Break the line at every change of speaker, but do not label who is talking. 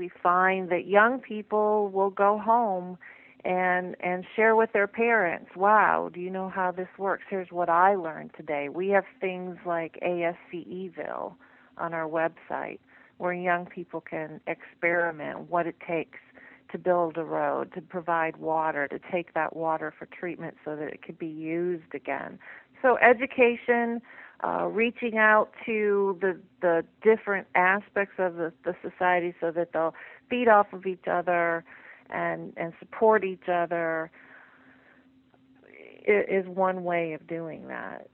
we find that young people will go home and share with their parents, wow, do you know how this works? Here's what I learned today. We have things like ASCEville on our website where young people can experiment what it takes to build a road, to provide water, to take that water for treatment so that it could be used again. So education, reaching out to the different aspects of the society so that they'll feed off of each other and support each other is one way of doing that.